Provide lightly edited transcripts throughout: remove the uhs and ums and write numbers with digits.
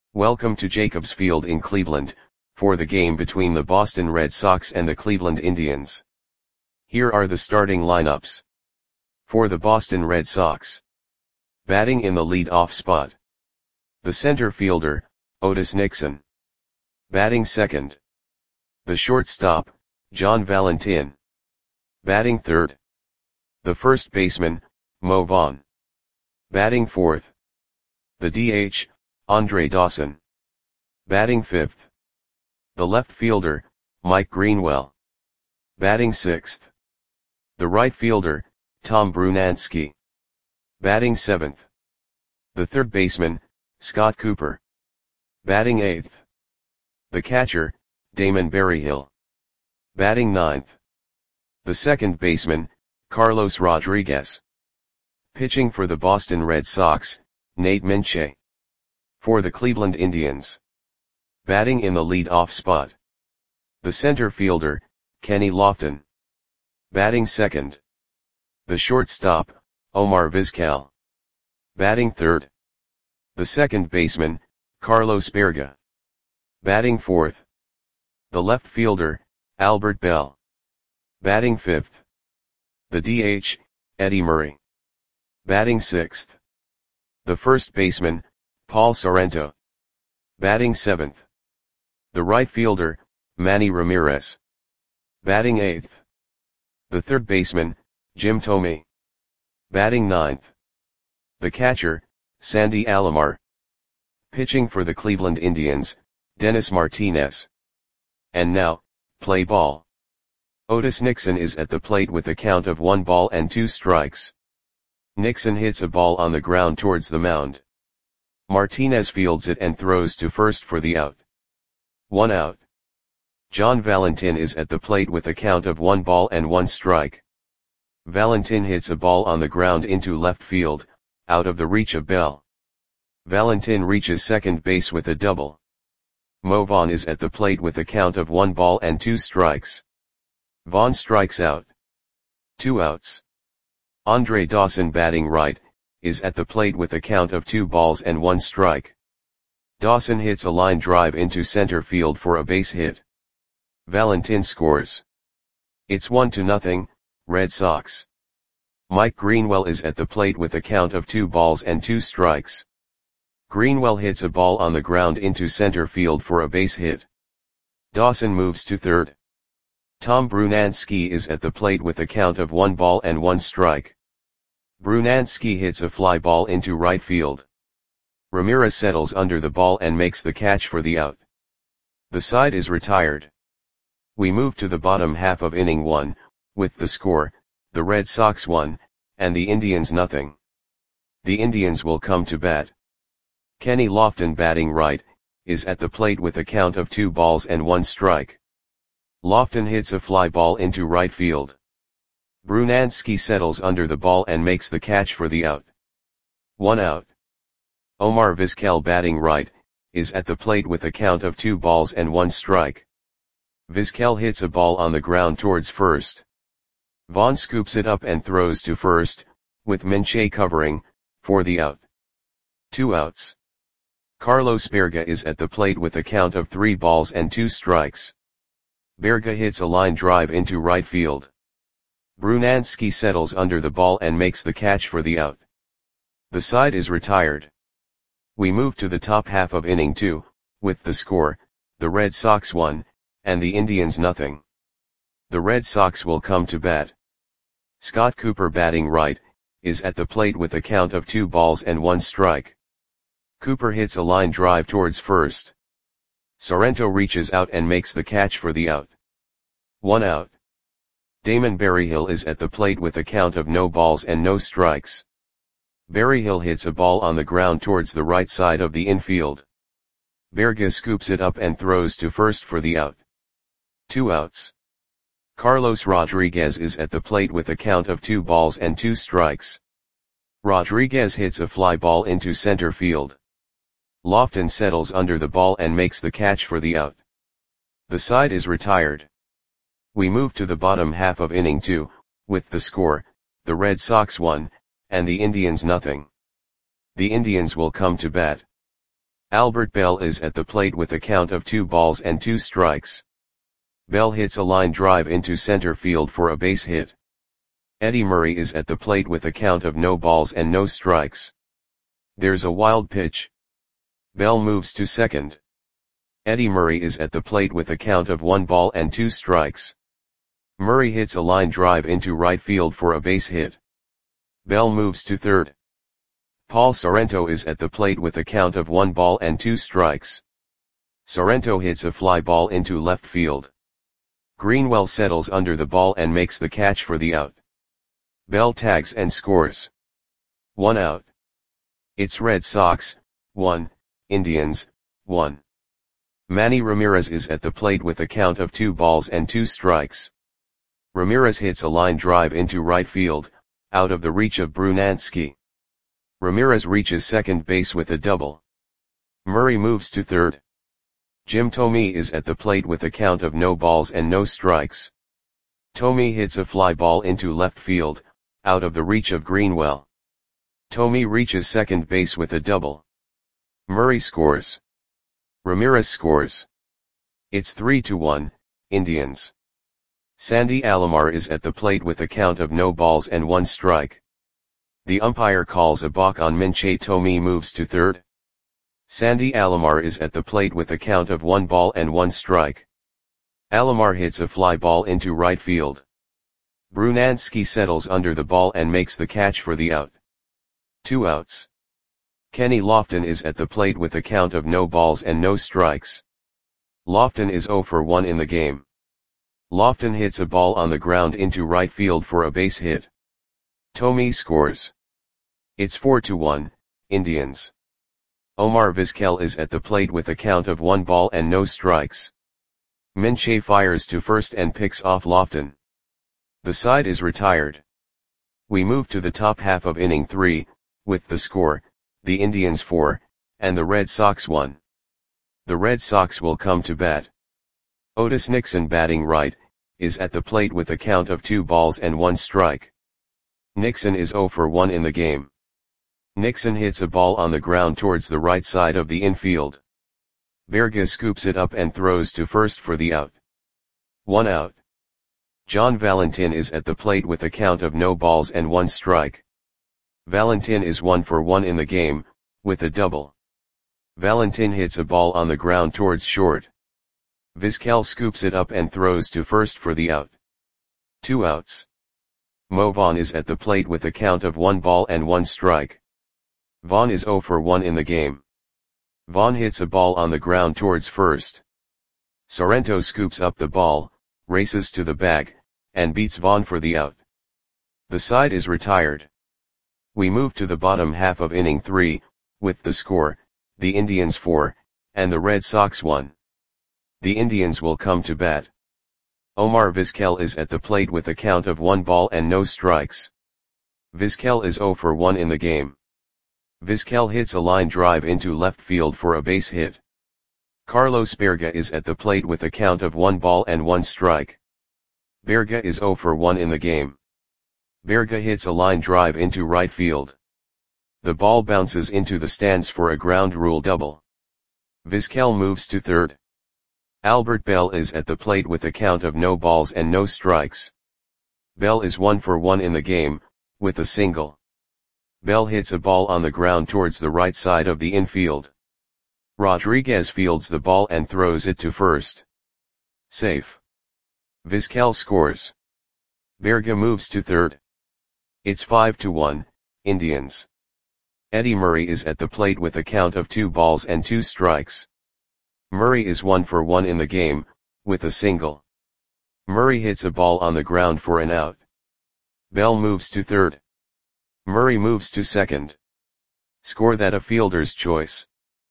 Welcome to Jacobs Field in Cleveland, for the game between the Boston Red Sox and the Cleveland Indians. Here are the starting lineups. For the Boston Red Sox. Batting in the lead-off spot. The center fielder, Otis Nixon. Batting second. The shortstop, John Valentin. Batting third. The first baseman, Mo Vaughn. Batting fourth. The DH, Andre Dawson. Batting fifth. The left fielder, Mike Greenwell. Batting sixth. The right fielder, Tom Brunansky. Batting seventh. The third baseman, Scott Cooper. Batting eighth. The catcher, Damon Berryhill. Batting ninth. The second baseman, Carlos Rodriguez. Pitching for the Boston Red Sox, Nate Minchey. For the Cleveland Indians. Batting in the lead-off spot. The center fielder, Kenny Lofton. Batting second. The shortstop, Omar Vizquel. Batting third. The second baseman, Carlos Berga. Batting fourth. The left fielder, Albert Bell. Batting fifth. The DH, Eddie Murray. Batting sixth. The first baseman, Paul Sorrento. Batting seventh. The right fielder, Manny Ramirez. Batting eighth. The third baseman, Jim Thome. Batting ninth. The catcher, Sandy Alomar. Pitching for the Cleveland Indians, Dennis Martinez. And now, play ball. Otis Nixon is at the plate with a count of 1 ball and 2 strikes. Nixon hits a ball on the ground towards the mound. Martinez fields it and throws to first for the out. 1 out. John Valentin is at the plate with a count of 1 ball and 1 strike. Valentin hits a ball on the ground into left field, out of the reach of Bell. Valentin reaches second base with a double. Mo Vaughn is at the plate with a count of 1 ball and 2 strikes. Vaughn strikes out. 2 outs. Andre Dawson, batting right, is at the plate with a count of 2 balls and 1 strike. Dawson hits a line drive into center field for a base hit. Valentin scores. It's 1-0, Red Sox. Mike Greenwell is at the plate with a count of 2 balls and 2 strikes. Greenwell hits a ball on the ground into center field for a base hit. Dawson moves to third. Tom Brunansky is at the plate with a count of 1 ball and 1 strike. Brunansky hits a fly ball into right field. Ramirez settles under the ball and makes the catch for the out. The side is retired. We move to the bottom half of inning 1, with the score, the Red Sox 1, and the Indians nothing. The Indians will come to bat. Kenny Lofton, batting right, is at the plate with a count of 2 balls and 1 strike. Lofton hits a fly ball into right field. Brunansky settles under the ball and makes the catch for the out. 1 out. Omar Vizquel, batting right, is at the plate with a count of 2 balls and 1 strike. Vizquel hits a ball on the ground towards first. Vaughn scoops it up and throws to first, with Minchey covering, for the out. 2 outs. Carlos Berga is at the plate with a count of 3 balls and 2 strikes. Berga hits a line drive into right field. Brunansky settles under the ball and makes the catch for the out. The side is retired. We move to the top half of inning 2, with the score, the Red Sox 1, and the Indians nothing. The Red Sox will come to bat. Scott Cooper, batting right, is at the plate with a count of 2 balls and 1 strike. Cooper hits a line drive towards first. Sorrento reaches out and makes the catch for the out. 1 out. Damon Berryhill is at the plate with a count of no balls and no strikes. Berryhill hits a ball on the ground towards the right side of the infield. Berga scoops it up and throws to first for the out. 2 outs. Carlos Rodriguez is at the plate with a count of 2 balls and 2 strikes. Rodriguez hits a fly ball into center field. Lofton settles under the ball and makes the catch for the out. The side is retired. We move to the bottom half of inning 2, with the score, the Red Sox 1, and the Indians nothing. The Indians will come to bat. Albert Bell is at the plate with a count of 2 balls and 2 strikes. Bell hits a line drive into center field for a base hit. Eddie Murray is at the plate with a count of no balls and no strikes. There's a wild pitch. Bell moves to second. Eddie Murray is at the plate with a count of 1 ball and 2 strikes. Murray hits a line drive into right field for a base hit. Bell moves to third. Paul Sorrento is at the plate with a count of 1 ball and 2 strikes. Sorrento hits a fly ball into left field. Greenwell settles under the ball and makes the catch for the out. Bell tags and scores. 1 out. It's Red Sox, 1, Indians, 1. Manny Ramirez is at the plate with a count of 2 balls and 2 strikes. Ramirez hits a line drive into right field, out of the reach of Brunansky. Ramirez reaches second base with a double. Murray moves to third. Jim Thome is at the plate with a count of no balls and no strikes. Thome hits a fly ball into left field, out of the reach of Greenwell. Thome reaches second base with a double. Murray scores. Ramirez scores. It's 3-1, Indians. Sandy Alomar is at the plate with a count of no balls and 1 strike. The umpire calls a balk on Minchey. Thome moves to third. Sandy Alomar is at the plate with a count of 1 ball and 1 strike. Alomar hits a fly ball into right field. Brunansky settles under the ball and makes the catch for the out. 2 outs. Kenny Lofton is at the plate with a count of no balls and no strikes. Lofton is 0 for 1 in the game. Lofton hits a ball on the ground into right field for a base hit. Thome scores. It's 4-1, Indians. Omar Vizquel is at the plate with a count of 1 ball and no strikes. Minchey fires to first and picks off Lofton. The side is retired. We move to the top half of inning 3, with the score, the Indians 4, and the Red Sox 1. The Red Sox will come to bat. Otis Nixon, batting right, is at the plate with a count of 2 balls and 1 strike. Nixon is 0 for 1 in the game. Nixon hits a ball on the ground towards the right side of the infield. Berga scoops it up and throws to first for the out. 1 out. John Valentin is at the plate with a count of no balls and 1 strike. Valentin is 1 for 1 in the game, with a double. Valentin hits a ball on the ground towards short. Vizquel scoops it up and throws to first for the out. 2 outs. Mo Vaughn is at the plate with a count of 1 ball and 1 strike. Vaughn is 0 for 1 in the game. Vaughn hits a ball on the ground towards first. Sorrento scoops up the ball, races to the bag, and beats Vaughn for the out. The side is retired. We move to the bottom half of inning 3, with the score, the Indians 4, and the Red Sox 1. The Indians will come to bat. Omar Vizquel is at the plate with a count of 1 ball and no strikes. Vizquel is 0 for 1 in the game. Vizquel hits a line drive into left field for a base hit. Carlos Berga is at the plate with a count of 1 ball and 1 strike. Berga is 0 for 1 in the game. Berga hits a line drive into right field. The ball bounces into the stands for a ground rule double. Vizquel moves to third. Albert Bell is at the plate with a count of no balls and no strikes. Bell is 1 for 1 in the game, with a single. Bell hits a ball on the ground towards the right side of the infield. Rodriguez fields the ball and throws it to first. Safe. Vizquel scores. Berga moves to third. It's 5-1, Indians. Eddie Murray is at the plate with a count of 2 balls and 2 strikes. Murray is 1 for 1 in the game, with a single. Murray hits a ball on the ground for an out. Bell moves to third. Murray moves to second. Score that a fielder's choice.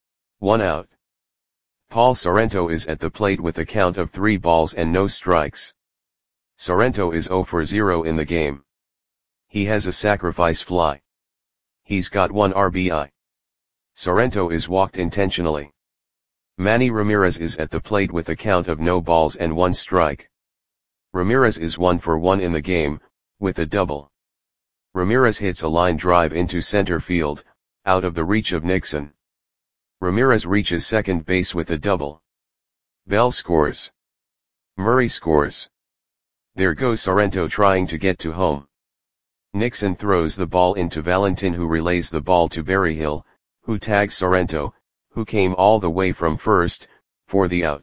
1 out. Paul Sorrento is at the plate with a count of 3 balls and no strikes. Sorrento is 0 for 0 in the game. He has a sacrifice fly. He's got 1 RBI. Sorrento is walked intentionally. Manny Ramirez is at the plate with a count of no balls and 1 strike. Ramirez is 1 for 1 in the game, with a double. Ramirez hits a line drive into center field, out of the reach of Nixon. Ramirez reaches second base with a double. Bell scores. Murray scores. There goes Sorrento trying to get to home. Nixon throws the ball into Valentin, who relays the ball to Berryhill, who tags Sorrento, who came all the way from first, for the out.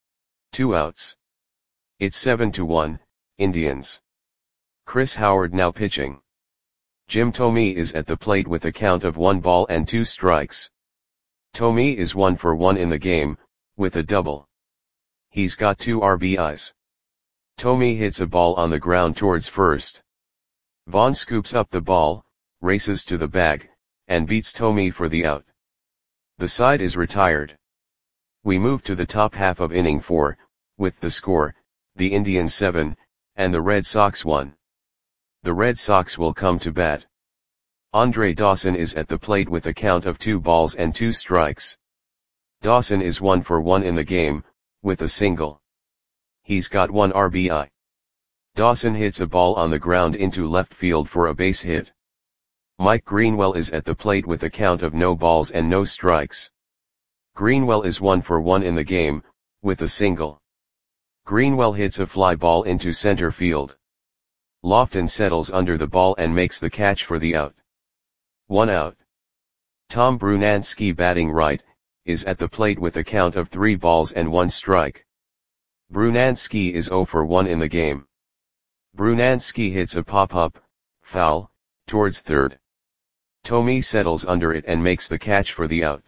2 outs. It's 7-1, Indians. Chris Howard now pitching. Jim Thome is at the plate with a count of 1 ball and 2 strikes. Thome is 1 for 1 in the game, with a double. He's got 2 RBIs. Thome hits a ball on the ground towards first. Vaughn scoops up the ball, races to the bag, and beats Thome for the out. The side is retired. We move to the top half of inning 4, with the score, the Indians 7, and the Red Sox 1. The Red Sox will come to bat. Andre Dawson is at the plate with a count of 2 balls and 2 strikes. Dawson is 1 for 1 in the game, with a single. He's got 1 RBI. Dawson hits a ball on the ground into left field for a base hit. Mike Greenwell is at the plate with a count of no balls and no strikes. Greenwell is 1 for 1 in the game, with a single. Greenwell hits a fly ball into center field. Lofton settles under the ball and makes the catch for the out. 1 out. Tom Brunansky, batting right, is at the plate with a count of 3 balls and 1 strike. Brunansky is 0 for 1 in the game. Brunansky hits a pop-up, foul, towards third. Thome settles under it and makes the catch for the out.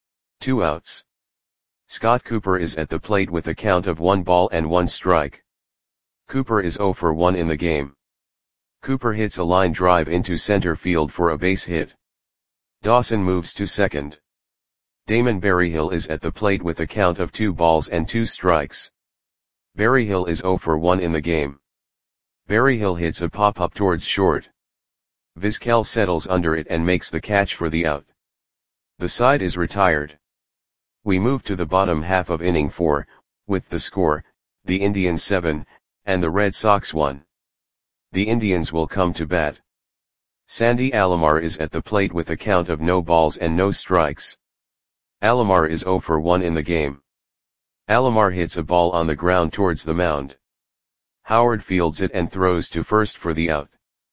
2 outs. Scott Cooper is at the plate with a count of 1 ball and 1 strike. Cooper is 0 for 1 in the game. Cooper hits a line drive into center field for a base hit. Dawson moves to second. Damon Berryhill is at the plate with a count of 2 balls and 2 strikes. Berryhill is 0 for 1 in the game. Berryhill hits a pop-up towards short. Vizquel settles under it and makes the catch for the out. The side is retired. We move to the bottom half of inning 4, with the score, the Indians 7, and the Red Sox 1. The Indians will come to bat. Sandy Alomar is at the plate with a count of no balls and no strikes. Alomar is 0 for 1 in the game. Alomar hits a ball on the ground towards the mound. Howard fields it and throws to first for the out.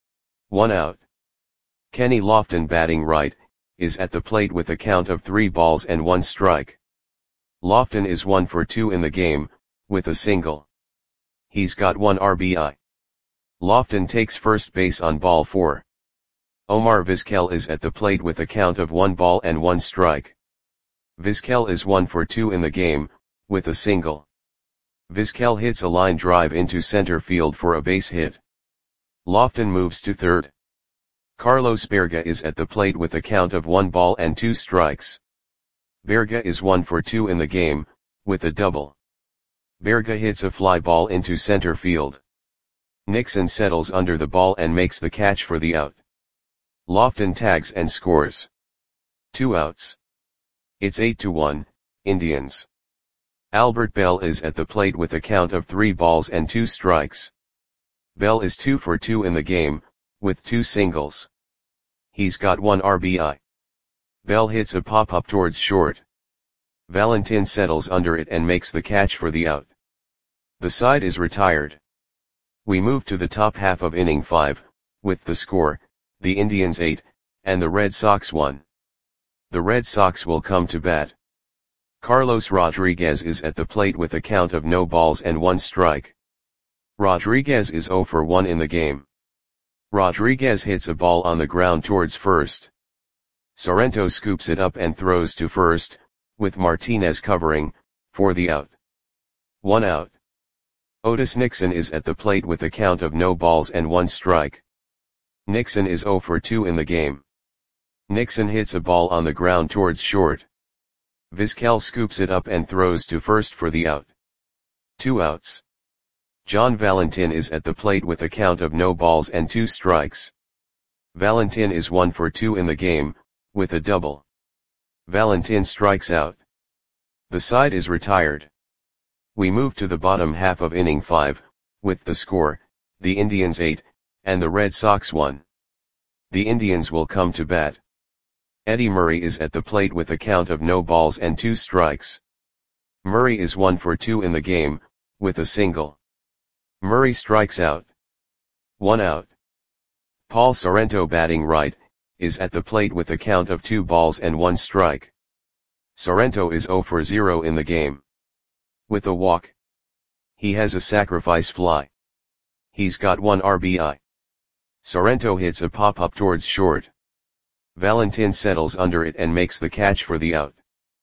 1 out. Kenny Lofton, batting right, is at the plate with a count of 3 balls and 1 strike. Lofton is 1 for 2 in the game, with a single. He's got 1 RBI. Lofton takes first base on ball 4. Omar Vizquel is at the plate with a count of 1 ball and 1 strike. Vizquel is 1 for 2 in the game, with a single. Vizquel hits a line drive into center field for a base hit. Lofton moves to third. Carlos Berga is at the plate with a count of 1 ball and 2 strikes. Berga is 1 for 2 in the game, with a double. Berga hits a fly ball into center field. Nixon settles under the ball and makes the catch for the out. Lofton tags and scores. 2 outs. It's 8-1, Indians. Albert Bell is at the plate with a count of 3 balls and 2 strikes. Bell is 2 for 2 in the game, with 2 singles. He's got 1 RBI. Bell hits a pop-up towards short. Valentin settles under it and makes the catch for the out. The side is retired. We move to the top half of inning 5, with the score, the Indians 8, and the Red Sox 1. The Red Sox will come to bat. Carlos Rodriguez is at the plate with a count of no balls and 1 strike. Rodriguez is 0 for 1 in the game. Rodriguez hits a ball on the ground towards first. Sorrento scoops it up and throws to first, with Martinez covering, for the out. 1 out. Otis Nixon is at the plate with a count of no balls and 1 strike. Nixon is 0 for 2 in the game. Nixon hits a ball on the ground towards short. Vizquel scoops it up and throws to first for the out. 2 outs. John Valentin is at the plate with a count of no balls and 2 strikes. Valentin is 1 for 2 in the game, with a double. Valentin strikes out. The side is retired. We move to the bottom half of inning 5, with the score, the Indians 8, and the Red Sox 1. The Indians will come to bat. Eddie Murray is at the plate with a count of no balls and 2 strikes. Murray is 1 for 2 in the game, with a single. Murray strikes out. 1 out. Paul Sorrento, batting right, is at the plate with a count of 2 balls and 1 strike. Sorrento is 0 for 0 in the game. With a walk. He has a sacrifice fly. He's got 1 RBI. Sorrento hits a pop-up towards short. Valentin settles under it and makes the catch for the out.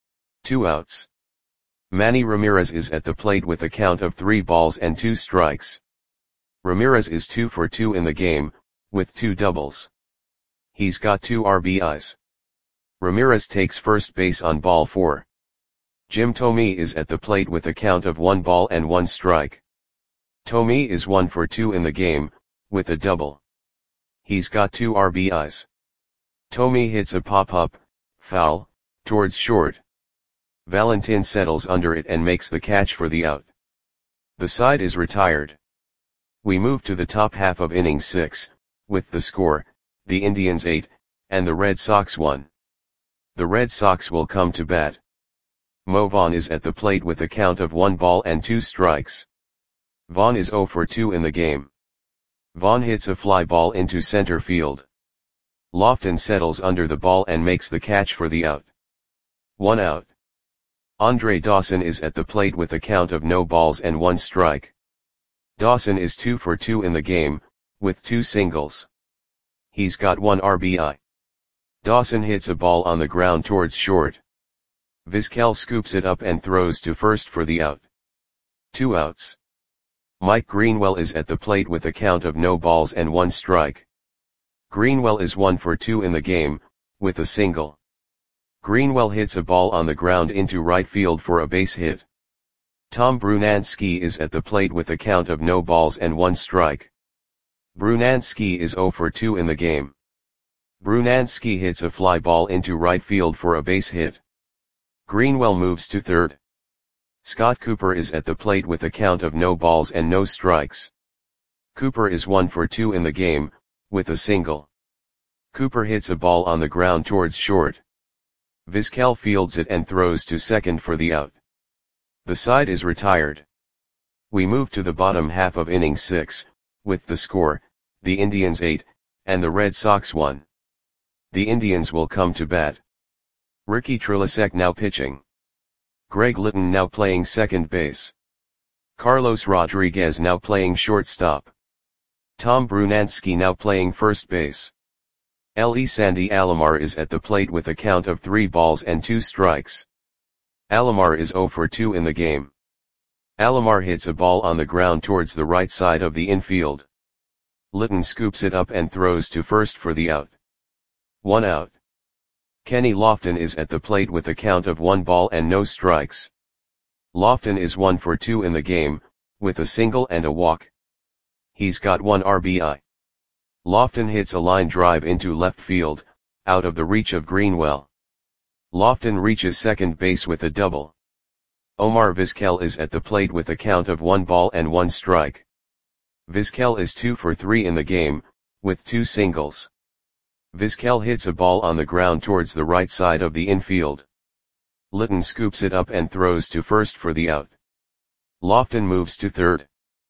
2 outs. Manny Ramirez is at the plate with a count of 3 balls and 2 strikes. Ramirez is 2 for 2 in the game, with 2 doubles. He's got 2 RBIs. Ramirez takes first base on ball 4. Jim Thome is at the plate with a count of 1 ball and 1 strike. Thome is 1 for 2 in the game, with a double. He's got 2 RBIs. Thome hits a pop-up, foul, towards short. Valentin settles under it and makes the catch for the out. The side is retired. We move to the top half of inning 6, with the score, the Indians 8, and the Red Sox 1. The Red Sox will come to bat. Mo Vaughn is at the plate with a count of 1 ball and 2 strikes. Vaughn is 0 for 2 in the game. Vaughn hits a fly ball into center field. Lofton settles under the ball and makes the catch for the out. 1 out. Andre Dawson is at the plate with a count of no balls and 1 strike. Dawson is 2 for 2 in the game, with 2 singles. He's got 1 RBI. Dawson hits a ball on the ground towards short. Vizquel scoops it up and throws to first for the out. 2 outs. Mike Greenwell is at the plate with a count of no balls and 1 strike. Greenwell is 1 for 2 in the game, with a single. Greenwell hits a ball on the ground into right field for a base hit. Tom Brunansky is at the plate with a count of no balls and 1 strike. Brunansky is 0 for 2 in the game. Brunansky hits a fly ball into right field for a base hit. Greenwell moves to third. Scott Cooper is at the plate with a count of no balls and no strikes. Cooper is 1 for 2 in the game, with a single. Cooper hits a ball on the ground towards short. Vizquel fields it and throws to second for the out. The side is retired. We move to the bottom half of inning 6, with the score, the Indians 8, and the Red Sox 1. The Indians will come to bat. Ricky Trilasek now pitching. Greg Litton now playing second base. Carlos Rodriguez now playing shortstop. Tom Brunansky now playing first base. Sandy Alomar is at the plate with a count of 3 balls and 2 strikes. Alomar is 0 for 2 in the game. Alomar hits a ball on the ground towards the right side of the infield. Litton scoops it up and throws to first for the out. 1 out. Kenny Lofton is at the plate with a count of 1 ball and no strikes. Lofton is 1 for 2 in the game, with a single and a walk. He's got 1 RBI. Lofton hits a line drive into left field, out of the reach of Greenwell. Lofton reaches second base with a double. Omar Vizquel is at the plate with a count of 1 ball and 1 strike. Vizquel is 2 for 3 in the game, with 2 singles. Vizquel hits a ball on the ground towards the right side of the infield. Litton scoops it up and throws to first for the out. Lofton moves to third.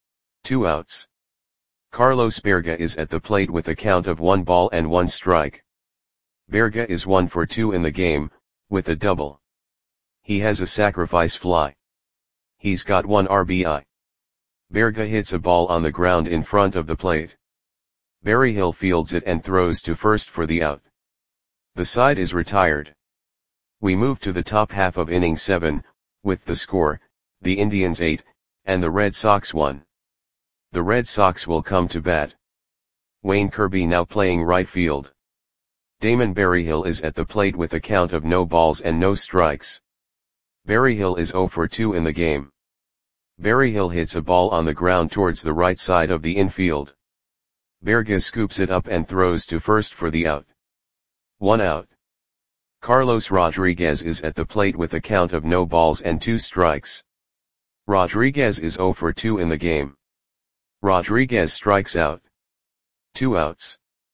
2 outs. Carlos Berga is at the plate with a count of 1 ball and 1 strike. Berga is 1 for 2 in the game, with a double. He has a sacrifice fly. He's got 1 RBI. Berga hits a ball on the ground in front of the plate. Berryhill fields it and throws to first for the out. The side is retired. We move to the top half of inning 7, with the score, the Indians 8, and the Red Sox 1. The Red Sox will come to bat. Wayne Kirby now playing right field. Damon Berryhill is at the plate with a count of no balls and no strikes. Berryhill is 0 for 2 in the game. Berryhill hits a ball on the ground towards the right side of the infield. Berga scoops it up and throws to first for the out. 1 out. Carlos Rodriguez is at the plate with a count of no balls and 2 strikes. Rodriguez is 0 for 2 in the game. Rodriguez strikes out. 2 outs.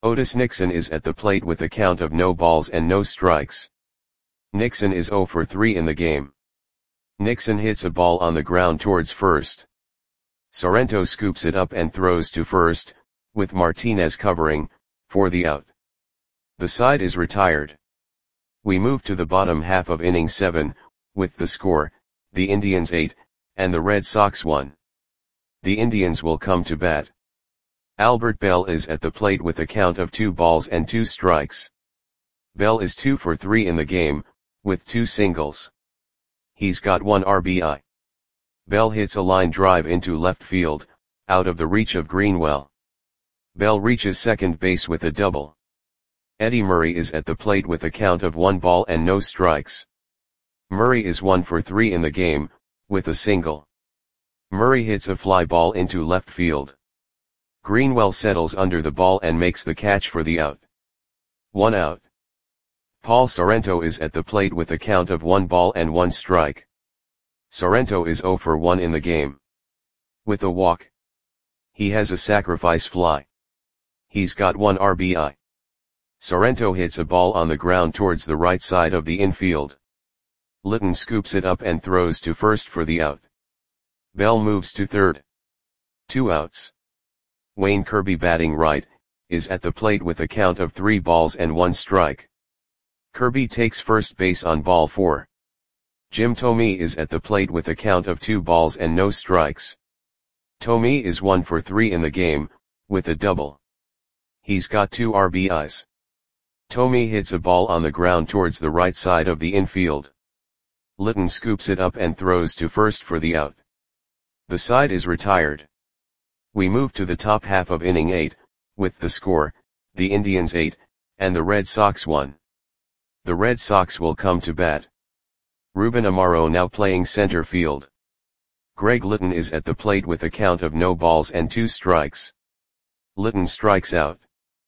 Otis Nixon is at the plate with a count of no balls and no strikes. Nixon is 0 for 3 in the game. Nixon hits a ball on the ground towards first. Sorrento scoops it up and throws to first, with Martinez covering, for the out. The side is retired. We move to the bottom half of inning 7, with the score, the Indians 8, and the Red Sox 1. The Indians will come to bat. Albert Bell is at the plate with a count of 2 balls and 2 strikes. Bell is 2 for 3 in the game, with 2 singles. He's got 1 RBI. Bell hits a line drive into left field, out of the reach of Greenwell. Bell reaches second base with a double. Eddie Murray is at the plate with a count of 1 ball and no strikes. Murray is 1 for 3 in the game, with a single. Murray hits a fly ball into left field. Greenwell settles under the ball and makes the catch for the out. 1 out. Paul Sorrento is at the plate with a count of 1 ball and 1 strike. Sorrento is 0 for 1 in the game. With a walk. He has a sacrifice fly. He's got 1 RBI. Sorrento hits a ball on the ground towards the right side of the infield. Litton scoops it up and throws to first for the out. Bell moves to third. 2 outs. Wayne Kirby, batting right, is at the plate with a count of 3 balls and 1 strike. Kirby takes first base on ball 4. Jim Thome is at the plate with a count of 2 balls and no strikes. Thome is 1 for 3 in the game, with a double. He's got 2 RBIs. Thome hits a ball on the ground towards the right side of the infield. Litton scoops it up and throws to first for the out. The side is retired. We move to the top half of inning 8, with the score, the Indians 8, and the Red Sox 1. The Red Sox will come to bat. Ruben Amaro now playing center field. Greg Litton is at the plate with a count of no balls and 2 strikes. Litton strikes out.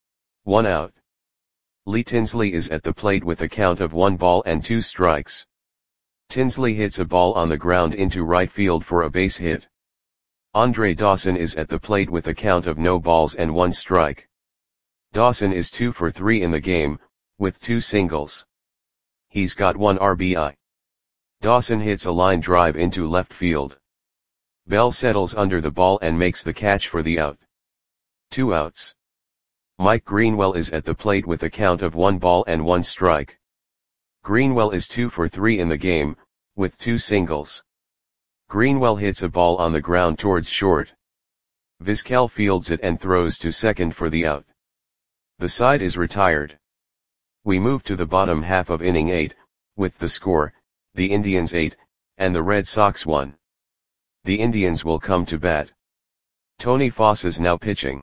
1 out. Lee Tinsley is at the plate with a count of 1 ball and 2 strikes. Tinsley hits a ball on the ground into right field for a base hit. Andre Dawson is at the plate with a count of no balls and 1 strike. Dawson is 2 for 3 in the game, with 2 singles. He's got 1 RBI. Dawson hits a line drive into left field. Bell settles under the ball and makes the catch for the out. 2 outs. Mike Greenwell is at the plate with a count of 1 ball and 1 strike. Greenwell is 2 for 3 in the game, with 2 singles. Greenwell hits a ball on the ground towards short. Vizquel fields it and throws to second for the out. The side is retired. We move to the bottom half of inning 8, with the score, the Indians 8, and the Red Sox 1. The Indians will come to bat. Tony Foss is now pitching.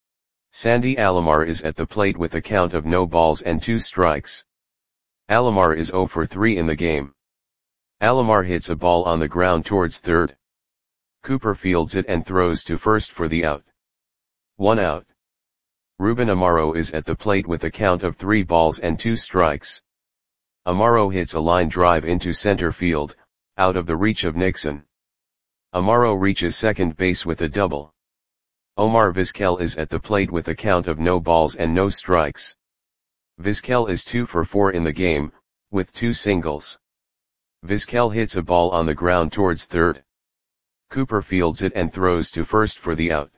Sandy Alomar is at the plate with a count of no balls and 2 strikes. Alomar is 0 for 3 in the game. Alomar hits a ball on the ground towards third. Cooper fields it and throws to first for the out. 1 out. Ruben Amaro is at the plate with a count of 3 balls and 2 strikes. Amaro hits a line drive into center field, out of the reach of Nixon. Amaro reaches second base with a double. Omar Vizquel is at the plate with a count of no balls and no strikes. Vizquel is 2 for 4 in the game, with 2 singles. Vizquel hits a ball on the ground towards third. Cooper fields it and throws to first for the out.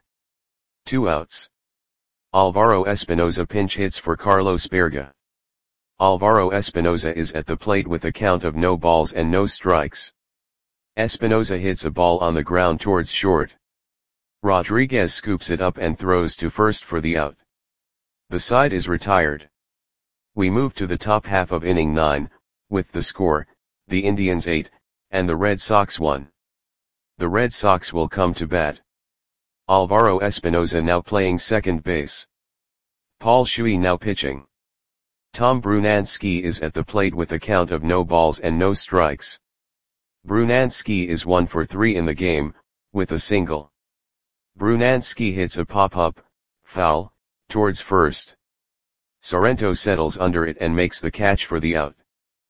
2 outs. Alvaro Espinoza pinch hits for Carlos Berga. Alvaro Espinoza is at the plate with a count of no balls and no strikes. Espinoza hits a ball on the ground towards short. Rodriguez scoops it up and throws to first for the out. The side is retired. We move to the top half of inning 9, with the score, the Indians 8, and the Red Sox 1. The Red Sox will come to bat. Alvaro Espinoza now playing second base. Paul Shuey now pitching. Tom Brunansky is at the plate with a count of no balls and no strikes. Brunansky is 1 for 3 in the game, with a single. Brunansky hits a pop-up, foul, towards first. Sorrento settles under it and makes the catch for the out.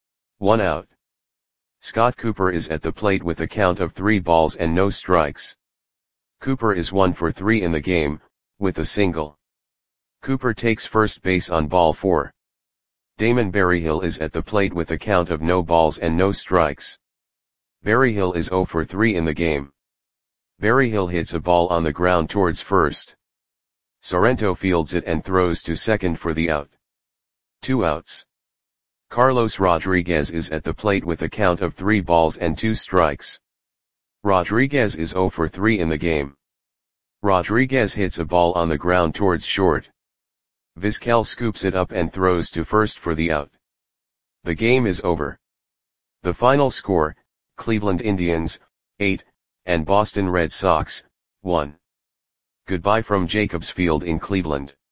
1 out. Scott Cooper is at the plate with a count of 3 balls and no strikes. Cooper is 1 for 3 in the game, with a single. Cooper takes first base on ball 4. Damon Berryhill is at the plate with a count of no balls and no strikes. Berryhill is 0 for 3 in the game. Berryhill hits a ball on the ground towards first. Sorrento fields it and throws to second for the out. 2 outs. Carlos Rodriguez is at the plate with a count of 3 balls and 2 strikes. Rodriguez is 0 for 3 in the game. Rodriguez hits a ball on the ground towards short. Vizquel scoops it up and throws to first for the out. The game is over. The final score, Cleveland Indians, 8, and Boston Red Sox, 1. Goodbye from Jacobs Field in Cleveland.